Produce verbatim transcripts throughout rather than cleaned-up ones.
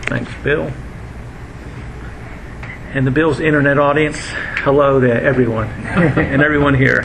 Thanks, Bill. And the Bill's internet audience, hello to everyone and everyone here.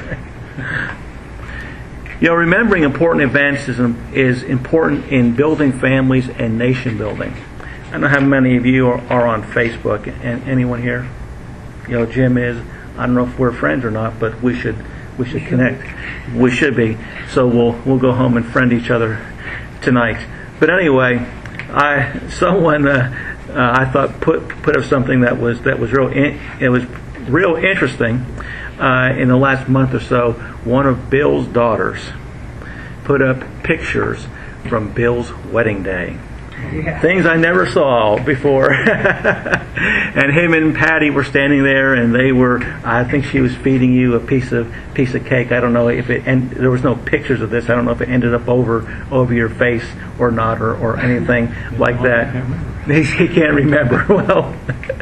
You know, remembering important events is, is important in building families and nation building. I don't know how many of you are, are on Facebook. And anyone here? You know, Jim is. I don't know if we're friends or not, but we should we should connect. We should be. So we'll we'll go home and friend each other tonight. But anyway, I someone uh, uh, I thought put put up something that was that was real. In, it was real interesting. Uh, in the last month or so, one of Bill's daughters put up pictures from Bill's wedding day. Yeah. Things I never saw before. And him and Patty were standing there, and they were, I think she was feeding you a piece of piece of cake. I don't know if it, and there was no pictures of this. I don't know if it ended up over over your face or not, or, or anything like that. He, he can't remember. Well,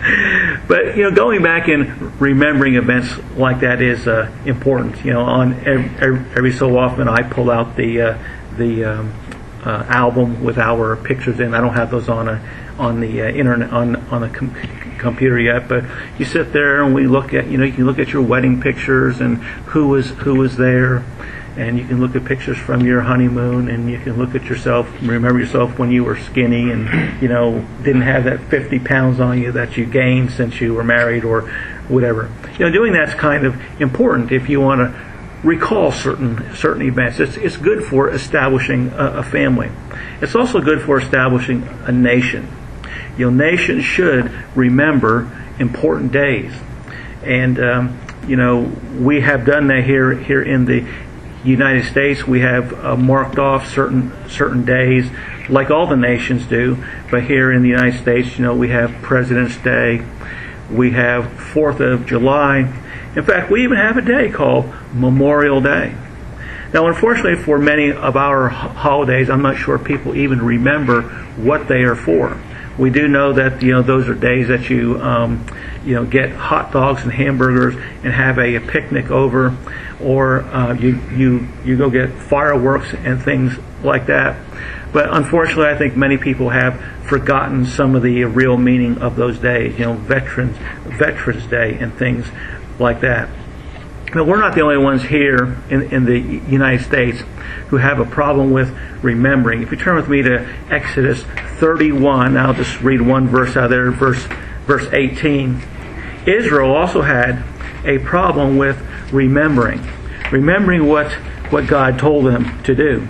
but you know, going back and remembering events like that is uh, important. You know, on every, every so often I pull out the uh, the um, uh, album with our pictures in. I don't have those on a on the uh, internet on on a com- computer yet, but you sit there and we look at you know you can look at your wedding pictures and who was who was there. And you can look at pictures from your honeymoon, and you can look at yourself, remember yourself when you were skinny and, you know, didn't have that fifty pounds on you that you gained since you were married or whatever. You know, doing that's kind of important if you want to recall certain certain events. It's it's good for establishing a, a family. It's also good for establishing a nation. You know, nations should remember important days. And, um, you know, we have done that here here in the United States. We have uh, marked off certain certain days, like all the nations do. But here in the United States, you know, we have President's Day, we have Fourth of July. In fact, we even have a day called Memorial Day. Now, unfortunately, for many of our holidays, I'm not sure people even remember what they are for. We do know that you know those are days that you um, you know get hot dogs and hamburgers and have a, a picnic over, or uh, you you you go get fireworks and things like that. But unfortunately, I think many people have forgotten some of the real meaning of those days. You know, Veterans Veterans Day and things like that. Now, we're not the only ones here in, in the United States who have a problem with remembering. If you turn with me to Exodus thirty-one, I'll just read one verse out of there, verse verse eighteen. Israel also had a problem with remembering, remembering what, what God told them to do.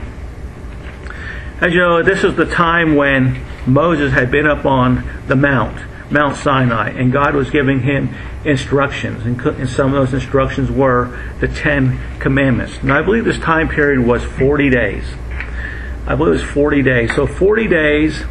As you know, this is the time when Moses had been up on the mount, Mount Sinai, and God was giving him instructions, and, and some of those instructions were the Ten Commandments. And I believe this time period was forty days. I believe it was forty days. So forty days,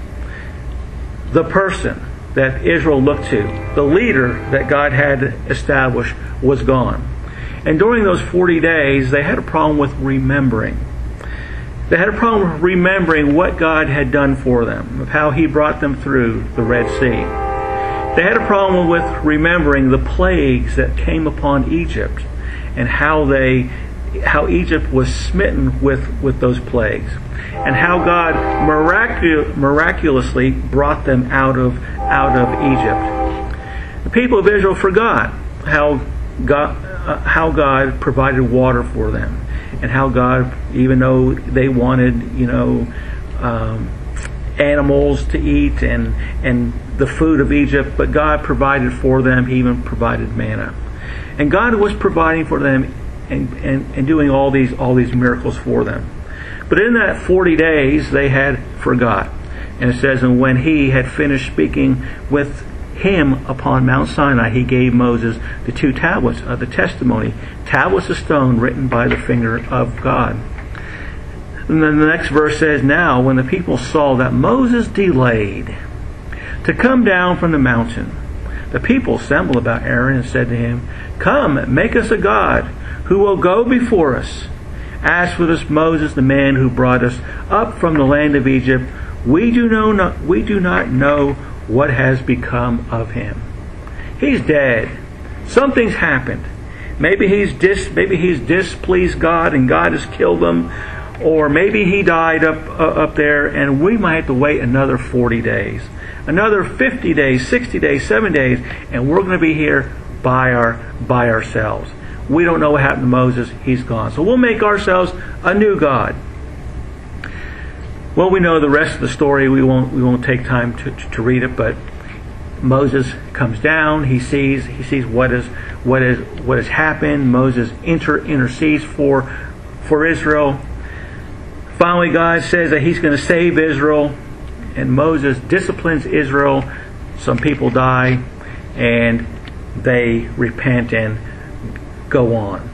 the person that Israel looked to, the leader that God had established, was gone. And during those forty days, they had a problem with remembering. They had a problem with remembering what God had done for them, of how He brought them through the Red Sea. They had a problem with remembering the plagues that came upon Egypt and how they, how Egypt was smitten with, with those plagues, and how God miracu- miraculously brought them out of out of Egypt. The people of Israel forgot how God uh, how God provided water for them, and how God, even though they wanted, you know, um, animals to eat and and the food of Egypt, but God provided for them. He even provided manna, and God was providing for them and, and, and doing all these all these miracles for them. But in that forty days, they had forgot. And it says, and when He had finished speaking with him upon Mount Sinai, He gave Moses the two tablets of the testimony, tablets of stone written by the finger of God. And then the next verse says, now when the people saw that Moses delayed to come down from the mountain, the people assembled about Aaron and said to him, come, make us a god who will go before us. As for this Moses, the man who brought us up from the land of Egypt, we do know not, we do not know what has become of him. He's dead. Something's happened. Maybe he's dis, maybe he's displeased God and God has killed him. Or maybe he died up uh, up there, and we might have to wait another forty days, another fifty days, sixty days, seven days, and we're going to be here by our by ourselves. We don't know what happened to Moses. He's gone. So we'll make ourselves a new God. Well, we know the rest of the story. We won't we won't take time to, to, to read it, but Moses comes down. He sees he sees what is what is what has happened. Moses inter, intercedes for for Israel. Finally, God says that He's going to save Israel, and Moses disciplines Israel. Some people die, and they repent and go on.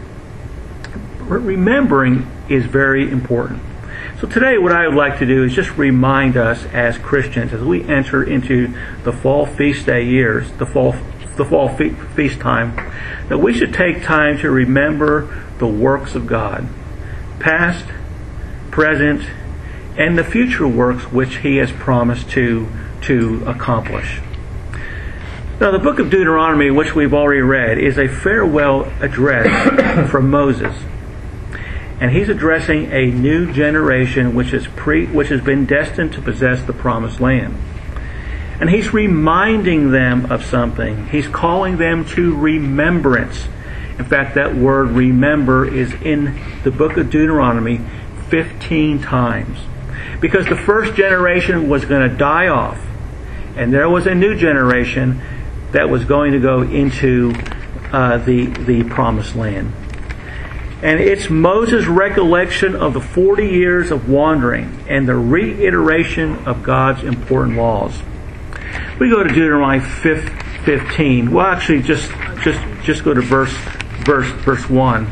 Remembering is very important. So today what I would like to do is just remind us as Christians, as we enter into the fall feast day years, the fall the fall fe- feast time, that we should take time to remember the works of God, past, present, and the future works which He has promised to to accomplish. Now, the book of Deuteronomy, which we've already read, is a farewell address from Moses. And he's addressing a new generation which is pre, which has been destined to possess the promised land. And he's reminding them of something. He's calling them to remembrance. In fact, that word remember is in the book of Deuteronomy fifteen times. Because the first generation was going to die off. And there was a new generation that was going to go into uh, the, the promised land. And it's Moses' recollection of the forty years of wandering and the reiteration of God's important laws. We go to Deuteronomy fifteen. Well, actually, just just just go to verse verse verse one,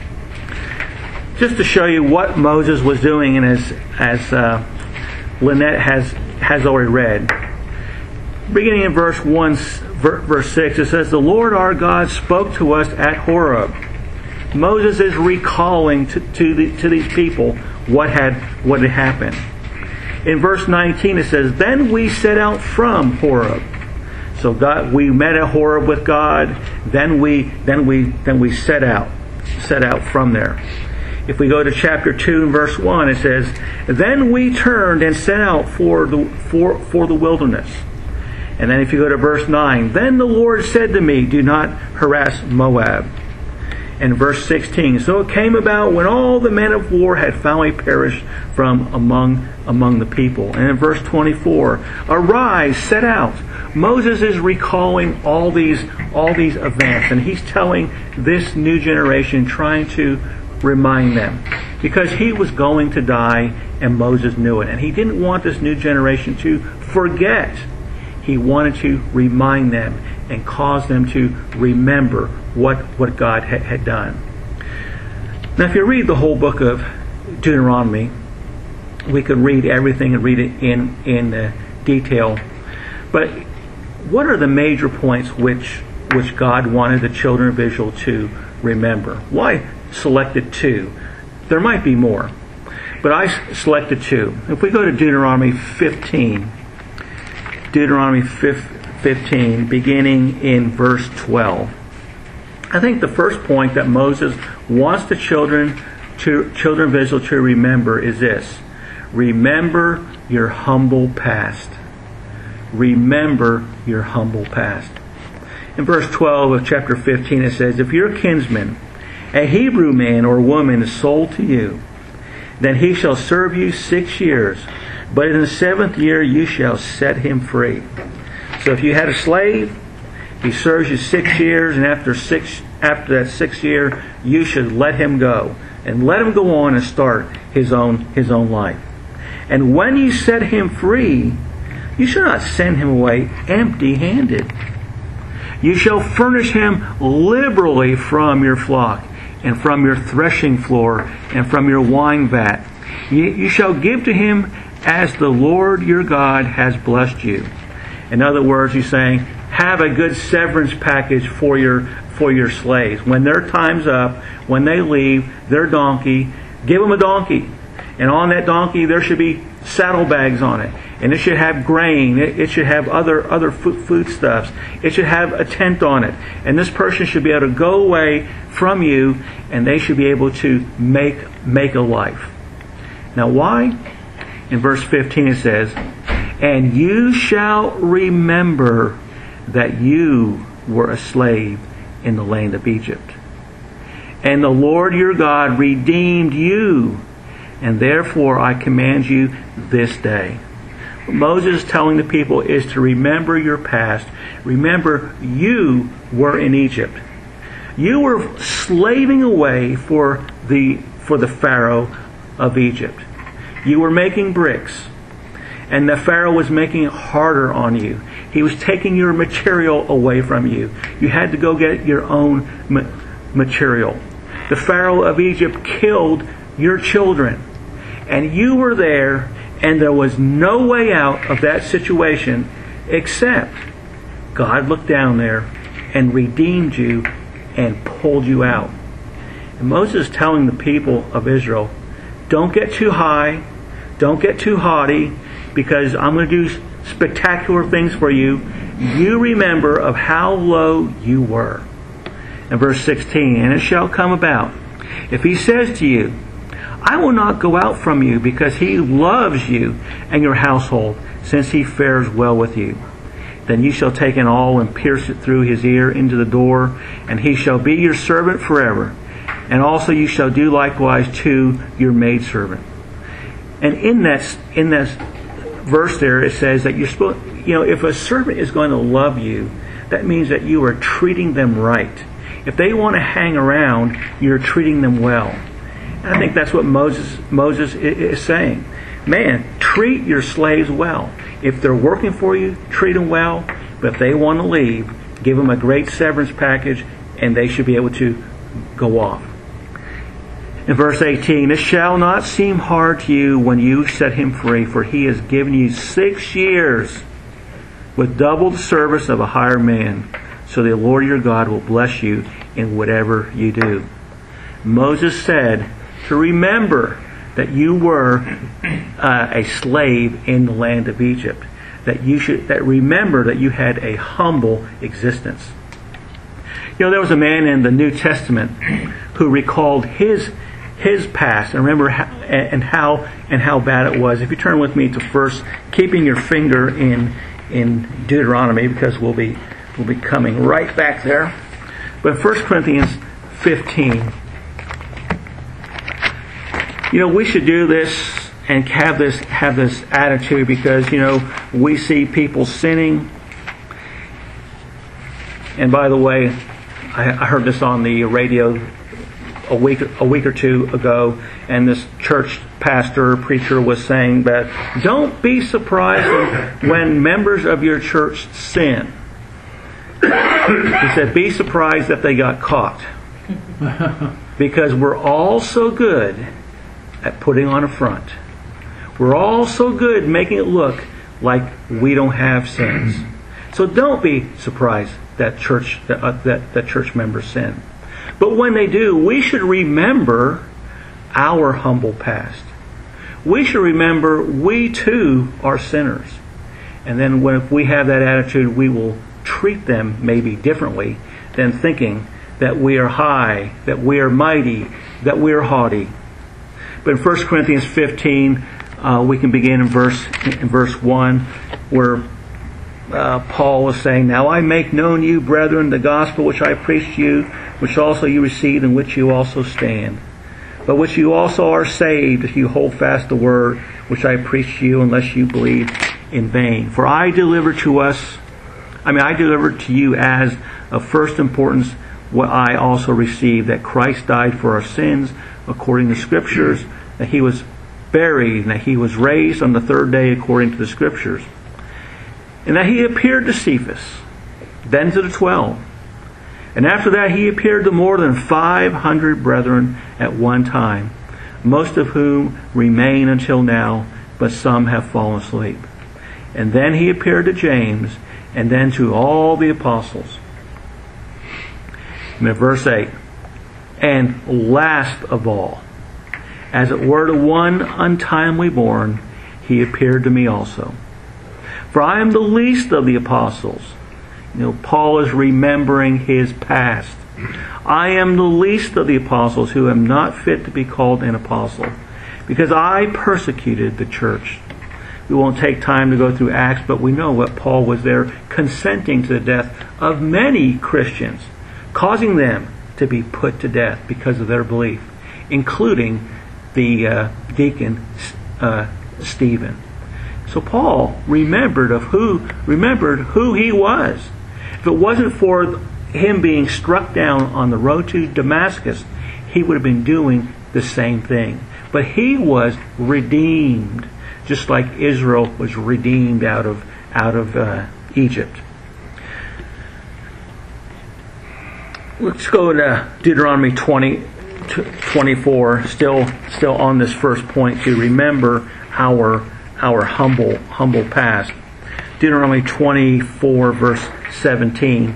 just to show you what Moses was doing, and as as uh, Lynette has has already read. Beginning in verse one, verse six, it says, "The Lord our God spoke to us at Horeb." Moses is recalling to, to, the, to these people what had what had happened. In verse nineteen it says, "Then we set out from Horeb." So God, we met at Horeb with God. Then we then we then we set out set out from there. If we go to chapter two and verse one, it says, "Then we turned and set out for the for for the wilderness." And then if you go to verse nine, "Then the Lord said to me, 'Do not harass Moab.'" And verse sixteen, "So it came about when all the men of war had finally perished from among among the people." And in verse twenty-four, "Arise, set out." Moses is recalling all these all these events, and he's telling this new generation, trying to remind them, because he was going to die, and Moses knew it, and he didn't want this new generation to forget. He wanted to remind them and cause them to remember what, what God ha- had done. Now, if you read the whole book of Deuteronomy, we could read everything and read it in, in uh, detail. But what are the major points which, which God wanted the children of Israel to remember? Why selected two? There might be more, but I selected two. If we go to Deuteronomy fifteen, Deuteronomy fifteen, beginning in verse twelve. I think the first point that Moses wants the children to children of Israel to remember is this: remember your humble past. Remember your humble past. In verse twelve of chapter fifteen it says, "If your kinsman, a Hebrew man or woman, is sold to you, then he shall serve you six years. But in the seventh year you shall set him free." So if you had a slave, he serves you six years, and after six after that sixth year, you should let him go, and let him go on and start his own his own life. "And when you set him free, you shall not send him away empty-handed. You shall furnish him liberally from your flock, and from your threshing floor, and from your wine vat. You, you shall give to him as the Lord your God has blessed you." In other words, he's saying, have a good severance package for your for your slaves. When their time's up, when they leave their donkey, give them a donkey. And on that donkey there should be saddlebags on it. And it should have grain. It, it should have other, other food, foodstuffs. It should have a tent on it. And this person should be able to go away from you, and they should be able to make, make a life. Now why? In verse fifteen it says, and you shall remember that you were a slave in the land of Egypt. And the Lord your God redeemed you, and therefore I command you this day. What Moses is telling the people is to remember your past. Remember, you were in Egypt. You were slaving away for the for the Pharaoh of Egypt. You were making bricks, and the Pharaoh was making it harder on you. He was taking your material away from you. You had to go get your own ma- material. The Pharaoh of Egypt killed your children, and you were there, and there was no way out of that situation except God looked down there and redeemed you and pulled you out. And Moses is telling the people of Israel, don't get too high, don't get too haughty, because I'm going to do spectacular things for you. You remember of how low you were. And verse sixteen, and it shall come about, if he says to you, I will not go out from you, because he loves you and your household, since he fares well with you. Then you shall take an awl and pierce it through his ear into the door, and he shall be your servant forever. And also you shall do likewise to your maidservant. And in that in that verse there, it says that you're supposed, you know, if a servant is going to love you, that means that you are treating them right. If they want to hang around, you're treating them well. And I think that's what Moses Moses is saying. Man, treat your slaves well. If they're working for you, treat them well. But if they want to leave, give them a great severance package, and they should be able to go off. In verse eighteen, it shall not seem hard to you when you set him free, for he has given you six years with double the service of a hired man. So the Lord your God will bless you in whatever you do. Moses said to remember that you were uh, a slave in the land of Egypt. That you should that remember that you had a humble existence. You know, there was a man in the New Testament who recalled his his past and remember how, and how and how bad it was. If you turn with me to first, keeping your finger in in Deuteronomy, because we'll be we'll be coming right back there. But First Corinthians fifteen. You know, we should do this and have this have this attitude, because you know we see people sinning. And by the way, I, I heard this on the radio a week a week or two ago, and this church pastor or preacher was saying that don't be surprised when members of your church sin. He said, be surprised that they got caught, because we're all so good at putting on a front. We're all so good making it look like we don't have sins. So don't be surprised that church that uh, that, that church members sin. But when they do, we should remember our humble past. We should remember we too are sinners. And then when if we have that attitude, we will treat them maybe differently than thinking that we are high, that we are mighty, that we are haughty. But in First Corinthians fifteen, uh, we can begin in verse in verse one, where uh, Paul is saying, now I make known to you, brethren, the gospel which I preached to you, which also you received, in which you also stand, but which you also are saved, if you hold fast the word which I preached to you, unless you believe in vain. For I delivered to us, I mean I delivered to you as of first importance what I also received, that Christ died for our sins according to the Scriptures, that he was buried, and that he was raised on the third day according to the Scriptures, and that he appeared to Cephas, then to the twelve. And after that he appeared to more than five hundred brethren at one time, most of whom remain until now, but some have fallen asleep. And then he appeared to James, and then to all the apostles. And in verse eight, and last of all, as it were to one untimely born, he appeared to me also. For I am the least of the apostles. You know, Paul is remembering his past. I am the least of the apostles, who am not fit to be called an apostle, because I persecuted the church. We won't take time to go through Acts, but we know what Paul was there consenting to the death of many Christians, causing them to be put to death because of their belief, including the uh, deacon uh, Stephen. So Paul remembered of who remembered who he was. If it wasn't for him being struck down on the road to Damascus, he would have been doing the same thing. But he was redeemed, just like Israel was redeemed out of out of uh, Egypt. Let's go to Deuteronomy twenty, twenty-four. Still, still on this first point to remember our our humble humble past. Deuteronomy twenty-four, verse seventeen.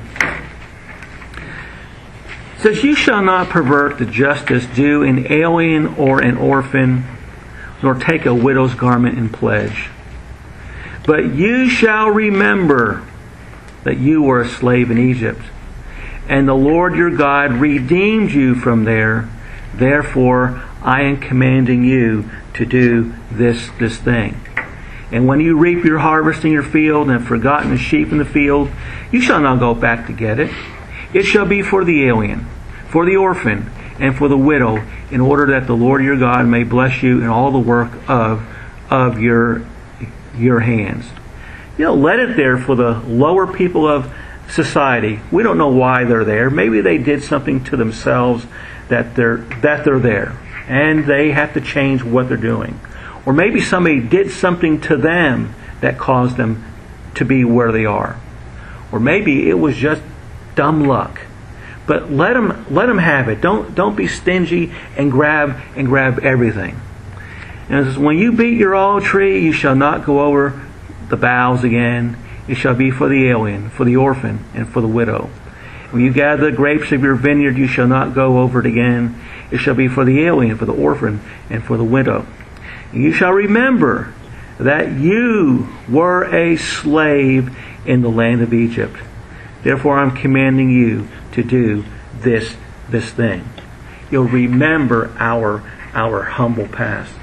It says, "You shall not pervert the justice due an alien or an orphan, nor take a widow's garment in pledge. But you shall remember that you were a slave in Egypt, and the Lord your God redeemed you from there. Therefore, I am commanding you to do this, this thing. And when you reap your harvest in your field, and have forgotten the sheep in the field, you shall not go back to get it. It shall be for the alien, for the orphan, and for the widow, in order that the Lord your God may bless you in all the work of of your your hands." You know, let it there for the lower people of society. We don't know why they're there. Maybe they did something to themselves that they're that they're there, and they have to change what they're doing. Or maybe somebody did something to them that caused them to be where they are. Or maybe it was just dumb luck. But let them let them have it. Don't don't be stingy and grab and grab everything. And it says, "When you beat your olive tree, you shall not go over the boughs again. It shall be for the alien, for the orphan, and for the widow. When you gather the grapes of your vineyard, you shall not go over it again. It shall be for the alien, for the orphan, and for the widow. And you shall remember that you were a slave in the land of Egypt. Therefore, I'm commanding you to do this this thing." You'll remember our our humble past.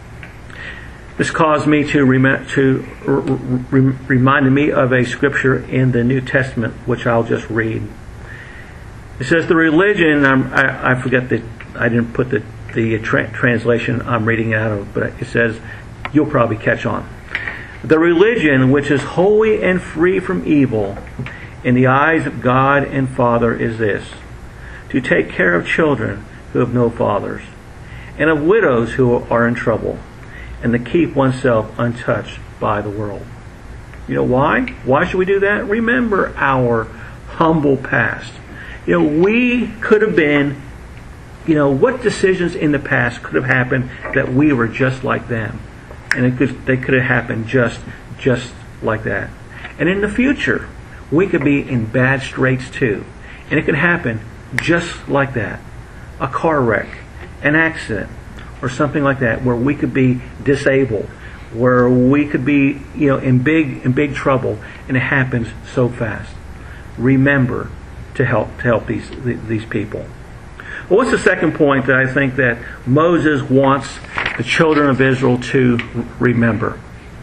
This caused me to rem- to re- reminded me of a scripture in the New Testament, which I'll just read. It says, "The religion," I'm, I, I forget that I didn't put the the tra- translation I'm reading out of, but it says, you'll probably catch on. "The religion which is holy and free from evil in the eyes of God and Father is this: to take care of children who have no fathers, and of widows who are in trouble, and to keep oneself untouched by the world." You know why? Why should we do that? Remember our humble past. You know, we could have been, you know, what decisions in the past could have happened that we were just like them. And it could, they could have happened just, just like that. And in the future, we could be in bad straits too. And it could happen just like that. A car wreck, an accident, or something like that, where we could be disabled, where we could be, you know, in big in big trouble, and it happens so fast. Remember to help to help these these people. Well, what's the second point that I think that Moses wants the children of Israel to remember?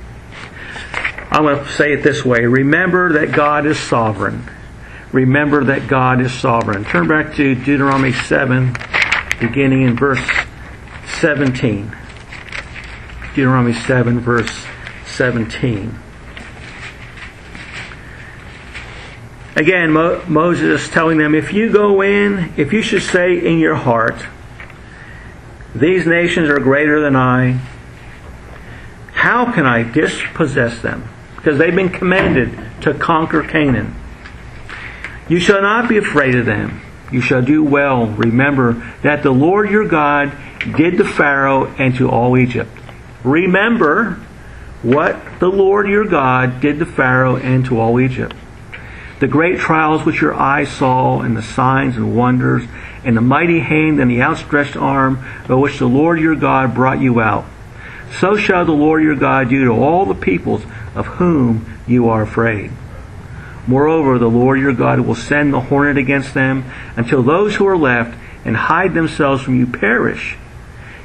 I'm going to say it this way: remember that God is sovereign. Remember that God is sovereign. Turn back to Deuteronomy seven, beginning in verse seventeen. Deuteronomy seven, verse seventeen. Again, Mo- Moses is telling them, if you go in, if you should say in your heart, "These nations are greater than I, how can I dispossess them?" Because they've been commanded to conquer Canaan. "You shall not be afraid of them. You shall do well. Remember that the Lord your God did to Pharaoh and to all Egypt." Remember what the Lord your God did to Pharaoh and to all Egypt. "The great trials which your eyes saw, and the signs and wonders, and the mighty hand and the outstretched arm by which the Lord your God brought you out. So shall the Lord your God do to all the peoples of whom you are afraid. Moreover, the Lord your God will send the hornet against them, until those who are left and hide themselves from you perish.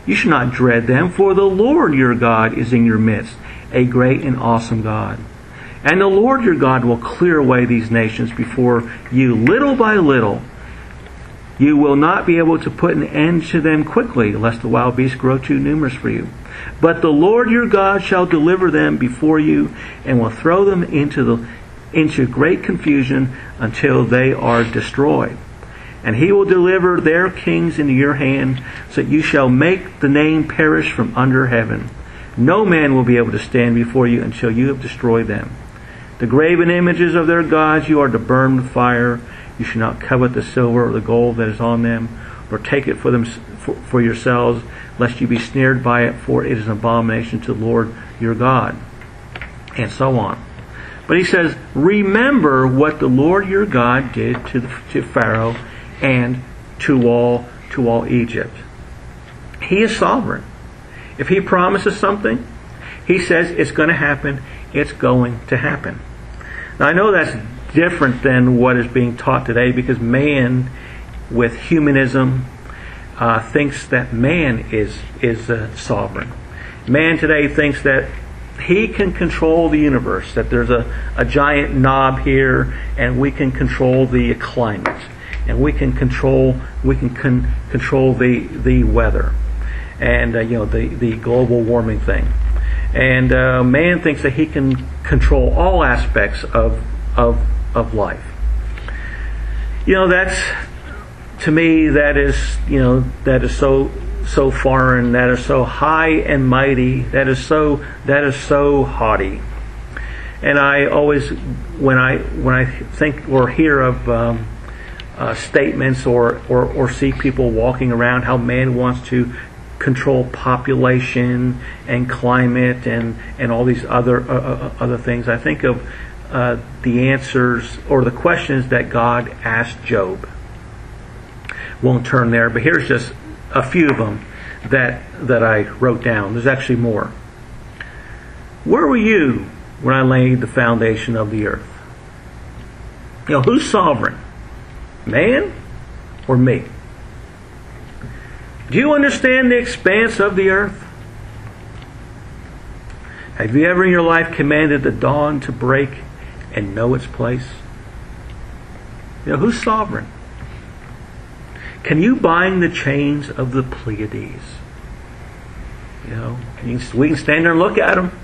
You should not dread them, for the Lord your God is in your midst, a great and awesome God. And the Lord your God will clear away these nations before you little by little. You will not be able to put an end to them quickly, lest the wild beasts grow too numerous for you. But the Lord your God shall deliver them before you, and will throw them into the into great confusion until they are destroyed. And he will deliver their kings into your hand, so that you shall make the name perish from under heaven. No man will be able to stand before you until you have destroyed them. The graven images of their gods you are to burn with fire. You should not covet the silver or the gold that is on them, nor take it for them for, for yourselves, lest you be snared by it, for it is an abomination to the Lord your God. And so on. But he says, remember what the Lord your God did to, the, to Pharaoh and to all to all Egypt. He is sovereign. If he promises something, he says it's going to happen. It's going to happen. Now I know that's different than what is being taught today, because man, with humanism, uh, thinks that man is is uh, sovereign. Man today thinks that he can control the universe, that there's a, a giant knob here, and we can control the climate, and we can control we can con- control the the weather, and uh, you know the the global warming thing. And uh, man thinks that he can control all aspects of of of life. You know, that's, to me, that is, you know, that is so so foreign, that is so high and mighty, that is so that is so haughty. And I always, when I when I think or hear of um, uh, statements or, or or see people walking around how man wants to control population and climate and and all these other uh, uh, other things, I think of uh, the answers or the questions that God asked Job. Won't turn there, but here's just a few of them that that I wrote down. There's actually more. Where were you when I laid the foundation of the earth? You know, who's sovereign? Man or me? Do you understand the expanse of the earth? Have you ever in your life commanded the dawn to break and know its place? You know, who's sovereign? Can you bind the chains of the Pleiades? You know, we can stand there and look at them.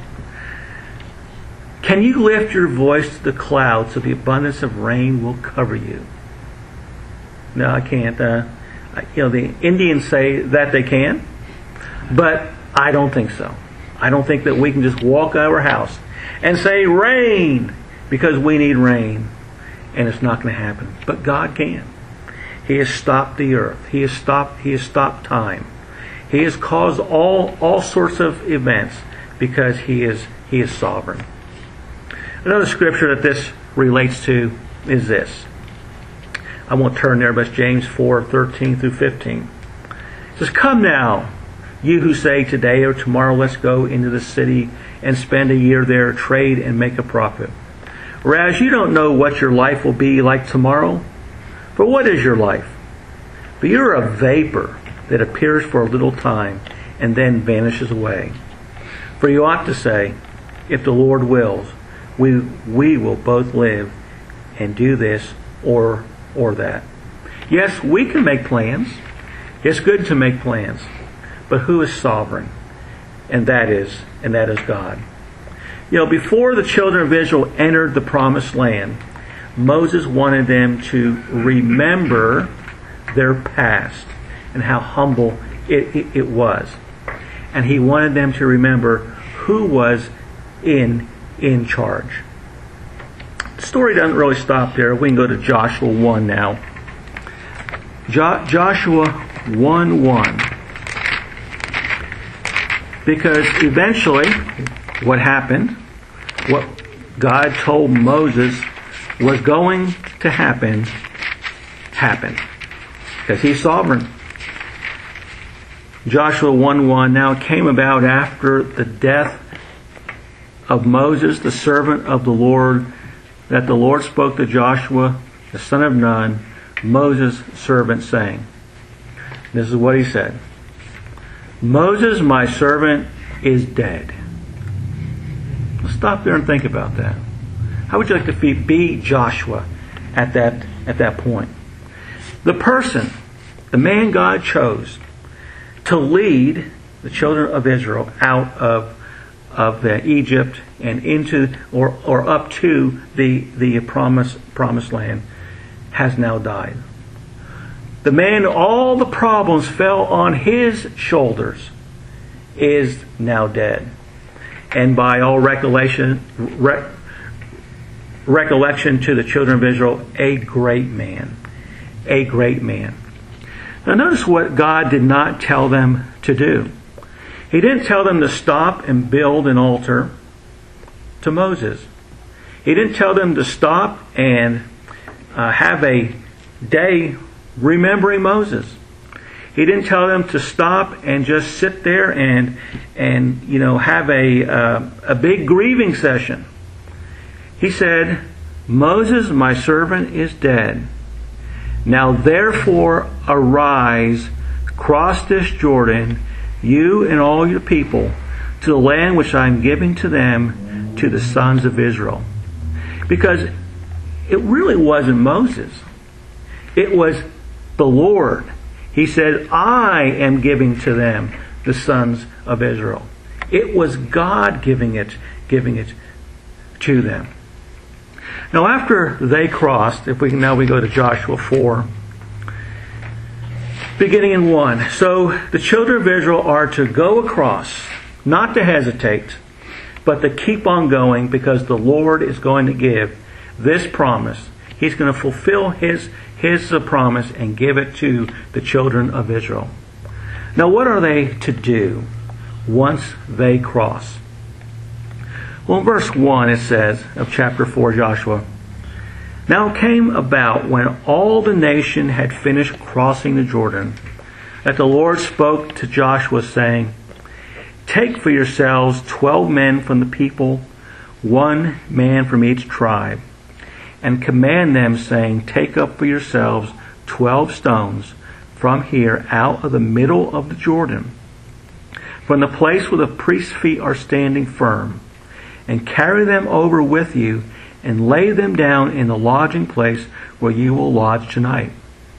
Can you lift your voice to the clouds so the abundance of rain will cover you? No, I can't. Uh, you know, the Indians say that they can, but I don't think so. I don't think that we can just walk out of our house and say rain because we need rain, and it's not going to happen. But God can. He has stopped the earth. He has stopped. He has stopped time. He has caused all all sorts of events because He is He is sovereign. Another scripture that this relates to is this. I won't turn there, but it's James four thirteen through fifteen. It says, "Come now, you who say today or tomorrow, let's go into the city and spend a year there, trade and make a profit. Whereas you don't know what your life will be like tomorrow. For what is your life? But you're a vapor that appears for a little time and then vanishes away. For you ought to say, if the Lord wills, we we will both live and do this or or that." Yes, we can make plans. It's good to make plans. But who is sovereign? And that is, and that is God. You know, before the children of Israel entered the promised land, Moses wanted them to remember their past and how humble it, it, it was. And he wanted them to remember who was in in charge. The story doesn't really stop there. We can go to Joshua one now. Jo- Joshua one one. Because eventually, what happened, what God told Moses was going to happen, happened. Because He's sovereign. Joshua one one, "Now it came about after the death of Moses, the servant of the Lord, that the Lord spoke to Joshua, the son of Nun, Moses' servant, saying," this is what He said, Moses, my servant, is dead. Let's stop there and think about that. How would you like to be Joshua at that, at that point? The person, the man God chose to lead the children of Israel out of, of the Egypt and into or, or up to the, the promised, promised land has now died. The man, all the problems fell on his shoulders, is now dead. And by all recollection, re, recollection to the children of Israel, a great man. A great man. Now notice what God did not tell them to do. He didn't tell them to stop and build an altar to Moses. He didn't tell them to stop and uh, have a day remembering Moses. He didn't tell them to stop and just sit there and and you know have a uh, a big grieving session. He said, "Moses, my servant, is dead. Now therefore arise, cross this Jordan, you and all your people, to the land which I am giving to them, to the sons of Israel." Because it really wasn't Moses. It was the Lord. He said, "I am giving to them, the sons of Israel." It was God giving it, giving it to them. Now after they crossed, if we can now we go to Joshua four, beginning in one. So the children of Israel are to go across, not to hesitate, but to keep on going, because the Lord is going to give this promise. He's going to fulfill His His promise and give it to the children of Israel. Now what are they to do once they cross? Well, in verse one it says, of chapter four, Joshua, "Now it came about, when all the nation had finished crossing the Jordan, that the Lord spoke to Joshua, saying, Take for yourselves twelve men from the people, one man from each tribe, and command them, saying, Take up for yourselves twelve stones from here out of the middle of the Jordan, from the place where the priest's feet are standing firm, and carry them over with you, and lay them down in the lodging place where you will lodge tonight."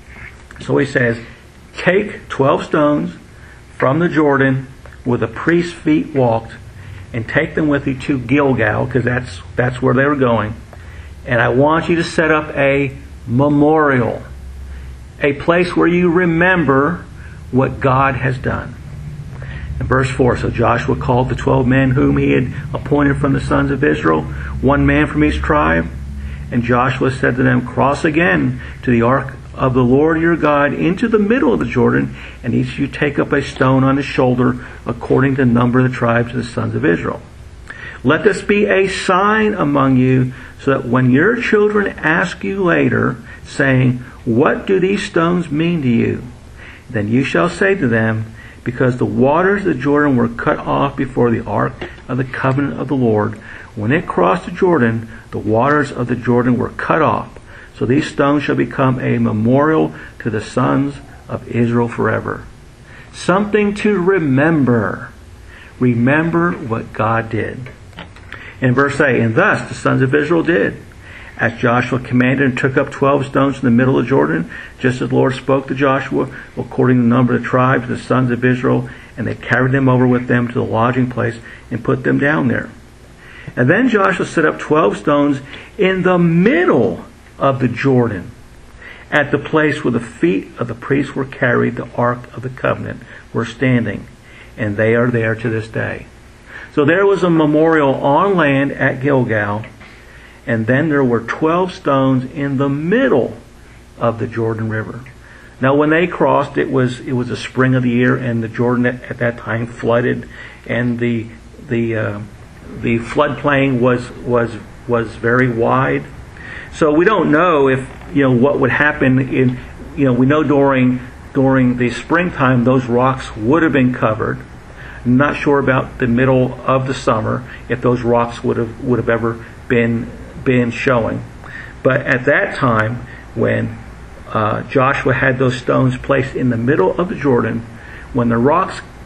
So he says, take twelve stones from the Jordan where the priest's feet walked, and take them with you to Gilgal, because that's, that's where they were going. And I want you to set up a memorial, a place where you remember what God has done. In verse four, "So Joshua called the twelve men whom he had appointed from the sons of Israel, one man from each tribe. And Joshua said to them, Cross again to the ark of the Lord your God into the middle of the Jordan, and each of you take up a stone on his shoulder, according to the number of the tribes of the sons of Israel. Let this be a sign among you, so that when your children ask you later, saying, What do these stones mean to you? Then you shall say to them, Because the waters of the Jordan were cut off before the ark of the covenant of the Lord. When it crossed the Jordan, the waters of the Jordan were cut off. So these stones shall become a memorial to the sons of Israel forever." Something to remember. Remember what God did. In verse eight, "And thus the sons of Israel did, as Joshua commanded, and took up twelve stones in the middle of Jordan, just as the Lord spoke to Joshua, according to the number of the tribes of the sons of Israel, and they carried them over with them to the lodging place and put them down there. And then Joshua set up twelve stones in the middle of the Jordan, at the place where the feet of the priests were carried, the ark of the covenant were standing, and they are there to this day." So there was a memorial on land at Gilgal, and then there were twelve stones in the middle of the Jordan River. Now when they crossed, it was it was the spring of the year, and the Jordan at, at that time flooded, and the the uh, the floodplain was was was very wide. So we don't know if you know what would happen in you know we know during during the springtime those rocks would have been covered. I'm not sure about the middle of the summer if those rocks would have would have ever been been showing. But at that time, when uh, Joshua had those stones placed in the middle of the Jordan, when the rocks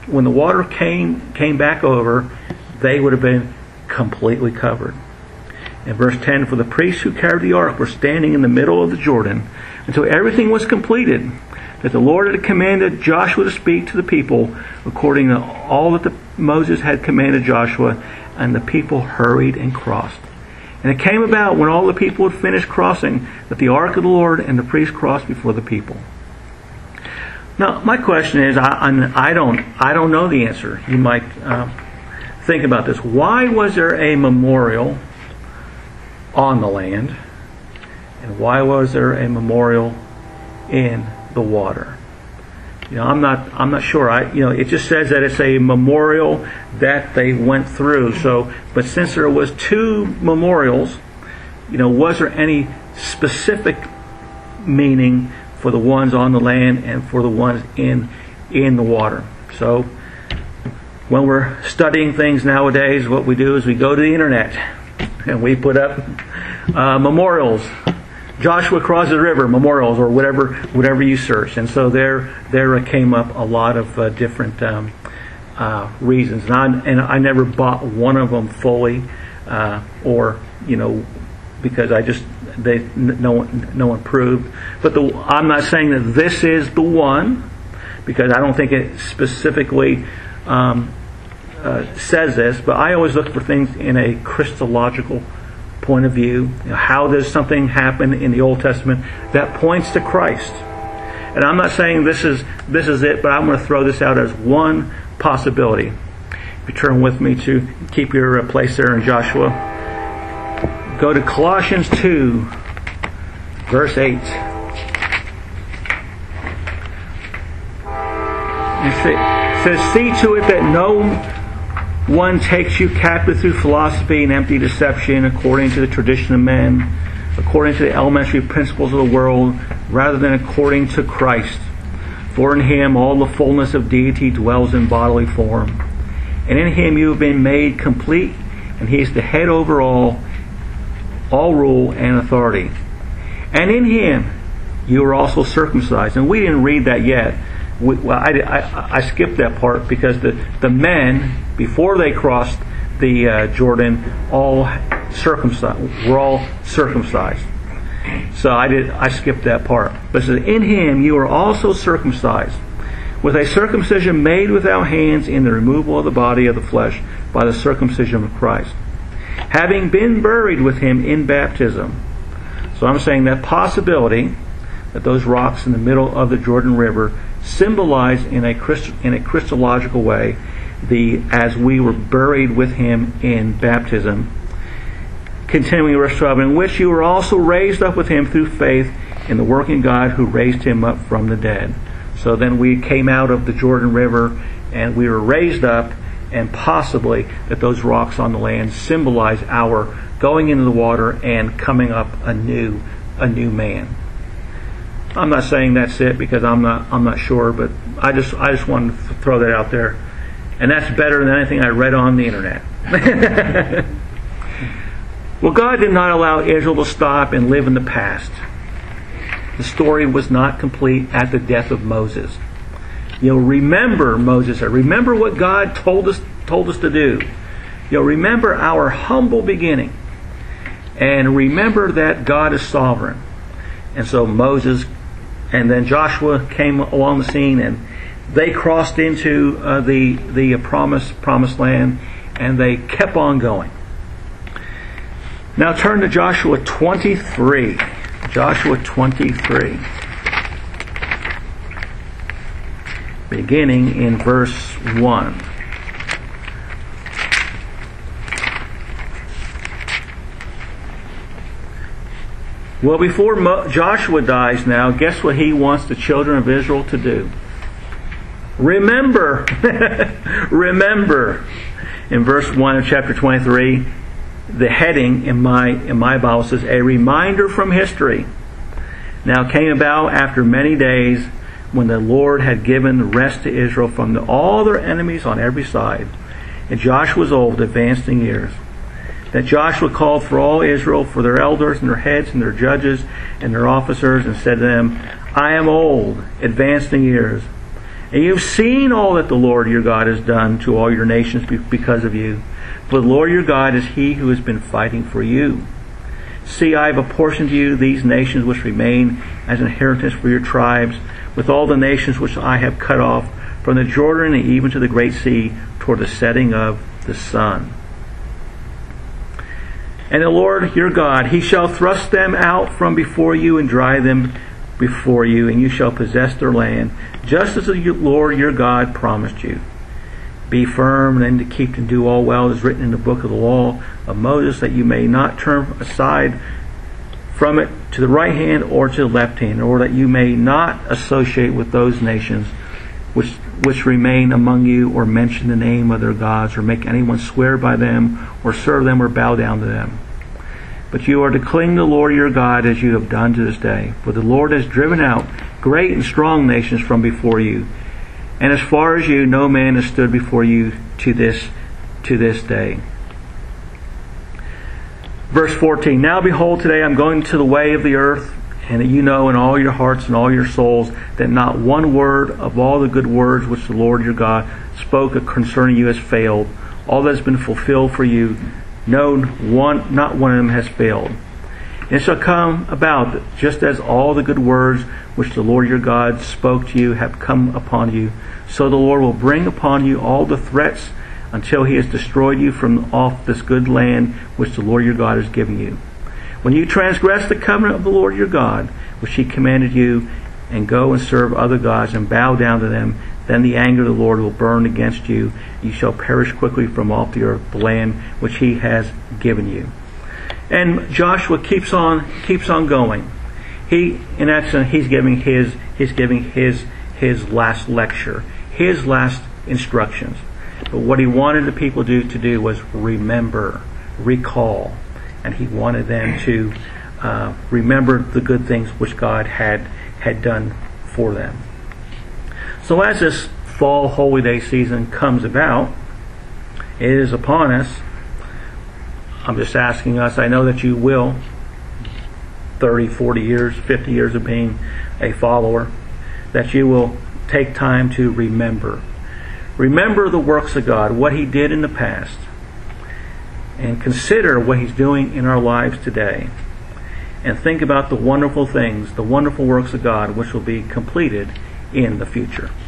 when the water came came back over, they would have been completely covered. In verse ten, for the priests who carried the ark were standing in the middle of the Jordan until everything was completed, that the Lord had commanded Joshua to speak to the people according to all that the, Moses had commanded Joshua, and the people hurried and crossed. And it came about when all the people had finished crossing that the ark of the Lord and the priests crossed before the people. Now, my question is, I, I don't, I don't know the answer. You might uh, think about this. Why was there a memorial on the land, and why was there a memorial in the water? You know, I'm not, I'm not sure. I, you know, it just says that it's a memorial that they went through. So, but since there was two memorials, you know, was there any specific meaning for the ones on the land and for the ones in in the water? So, when we're studying things nowadays, what we do is we go to the internet and we put up uh, memorials. Joshua crosses the river, memorials, or whatever whatever you search. And so there there came up a lot of uh, different um, uh, reasons. And I, and I never bought one of them fully, uh, or, you know, because I just, they no one, no one proved. But the, I'm not saying that this is the one, because I don't think it specifically um, uh, says this, but I always look for things in a Christological point of view. You know, how does something happen in the Old Testament that points to Christ? And I'm not saying this is this is it, but I'm going to throw this out as one possibility. If you turn with me to keep your place there in Joshua, go to Colossians two, verse eight. It says, "See to it that no one takes you captive through philosophy and empty deception, according to the tradition of men, according to the elementary principles of the world, rather than according to Christ. For in Him all the fullness of deity dwells in bodily form. And in Him you have been made complete, and He is the head over all, all rule and authority. And in Him you are also circumcised." And we didn't read that yet. We, well, I, I, I skipped that part because the, the men, before they crossed the uh, Jordan, all circumcised, were all circumcised. So I did I skipped that part. But it says, "In Him you are also circumcised, with a circumcision made without hands, in the removal of the body of the flesh by the circumcision of Christ, having been buried with Him in baptism." So I'm saying that possibility that those rocks in the middle of the Jordan River symbolize in a Christ, in a Christological way the as we were buried with Him in baptism. Continuing verse twelve, "In which you were also raised up with Him through faith in the working God who raised Him up from the dead." So then we came out of the Jordan River and we were raised up, and possibly that those rocks on the land symbolize our going into the water and coming up a new a new man. I'm not saying that's it because I'm not I'm not sure, but I just I just wanted to throw that out there. And that's better than anything I read on the internet. Well, God did not allow Israel to stop and live in the past. The story was not complete at the death of Moses. You know, remember, Moses said, remember what God told us told us to do. You know, remember our humble beginning. And remember that God is sovereign. And so Moses and then Joshua came along the scene, and they crossed into uh, the the promised promised land, and they kept on going. Now turn to Joshua twenty-three. Joshua twenty-three. Beginning in verse one. Well, before Mo- Joshua dies now, guess what he wants the children of Israel to do? Remember. Remember. In verse one of chapter twenty-three, the heading in my in my Bible says, "A reminder from history. Now came about after many days, when the Lord had given rest to Israel from the, all their enemies on every side. And Joshua was old, advanced in years. That Joshua called for all Israel, for their elders and their heads and their judges and their officers, and said to them, I am old, advanced in years. And you've seen all that the Lord your God has done to all your nations because of you. For the Lord your God is He who has been fighting for you. See, I have apportioned you these nations which remain as inheritance for your tribes, with all the nations which I have cut off, from the Jordan and even to the great sea, toward the setting of the sun. And the Lord your God, He shall thrust them out from before you and drive them before you, and you shall possess their land, just as the Lord your God promised you. Be firm and to keep and do all well as written in the book of the law of Moses, that you may not turn aside from it to the right hand or to the left hand, or that you may not associate with those nations which which remain among you, or mention the name of their gods, or make anyone swear by them, or serve them, or bow down to them. But you are to cling to the Lord your God as you have done to this day. For the Lord has driven out great and strong nations from before you, and as far as you, no man has stood before you to this to this day. Verse fourteen, Now behold, today I am going to the way of the earth, and that you know in all your hearts and all your souls that not one word of all the good words which the Lord your God spoke concerning you has failed. All that has been fulfilled for you, no one, not one of them has failed. And it shall come about that just as all the good words which the Lord your God spoke to you have come upon you, so the Lord will bring upon you all the threats until He has destroyed you from off this good land which the Lord your God has given you. When you transgress the covenant of the Lord your God, which He commanded you, and go and serve other gods and bow down to them, then the anger of the Lord will burn against you. You shall perish quickly from off the earth, the land which He has given you. And Joshua keeps on keeps on going. He, in essence, he's giving his he's giving his his last lecture, his last instructions. But what he wanted the people to do, to do was remember, recall. And he wanted them to uh, remember the good things which God had had done for them. So as this fall holy day season comes about, it is upon us. I'm just asking us, I know that you will, thirty, forty years, fifty years of being a follower, that you will take time to remember. Remember the works of God, what He did in the past. And consider what He's doing in our lives today. And think about the wonderful things, the wonderful works of God, which will be completed in the future.